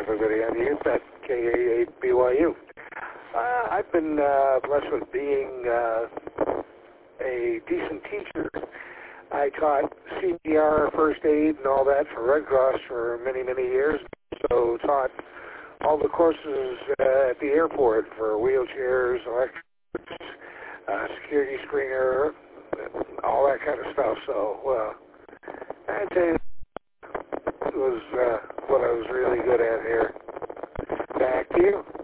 everybody on the youth at KA8BYU. I've been blessed with being a decent teacher. I taught CPR, first aid, and all that for Red Cross for many, many years. So taught all the courses at the airport for wheelchairs, electrics, security screener, all that kind of stuff. So I'd say it was what I was really good at here. Back to you.